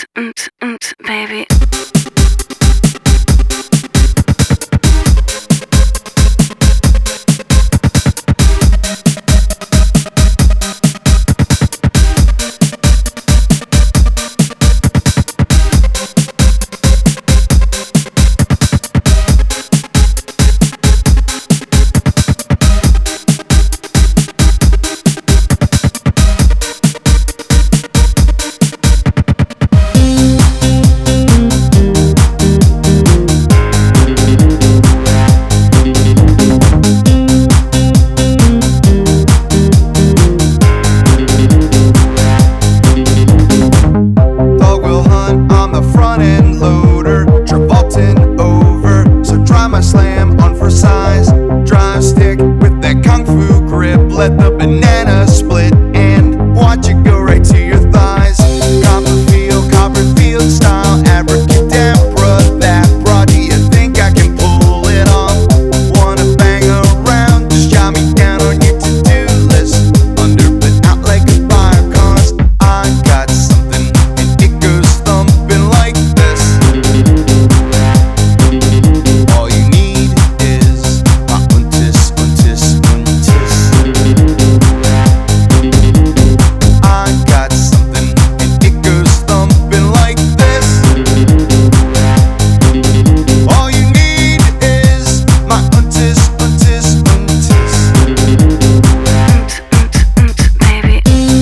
baby. Slam on for size, drive stick with that kung fu grip. Let the banana split and watch it go right to your thighs. Copperfield style, abracadabra. That broad, do you think I can pull it off? Wanna bang around? Just jot me down on your to-do list. Under but out like a fire, cause I got something and it goes thumping like this. All you need is my untis. I got something and it goes thumping like this. All you need is my untis. Baby.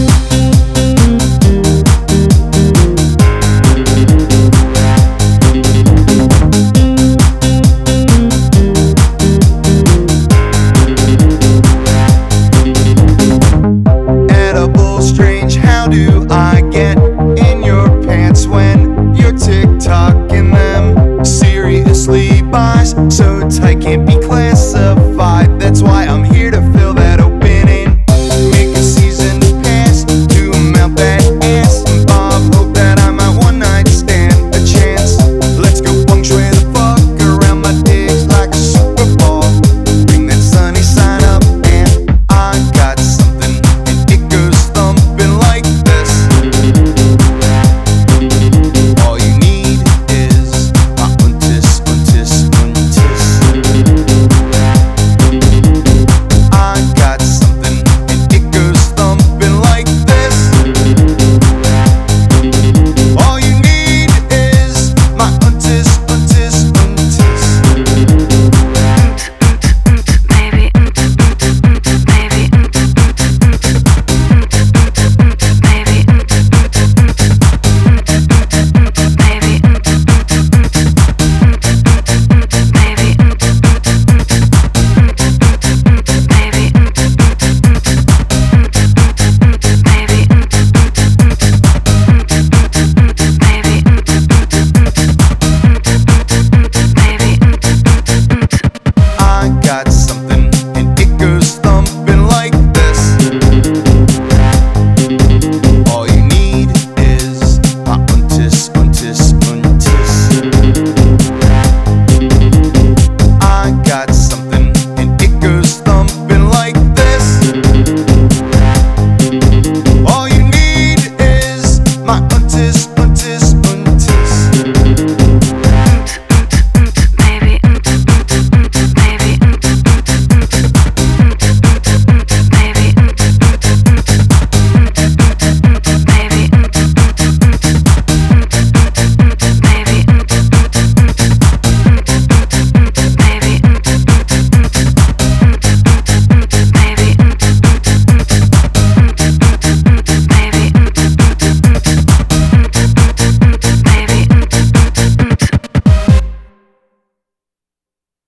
Edible, strange, how do I get in your pants when you're TikToking them? Seriously, buys so tight, can't be classified. That's why I'm here to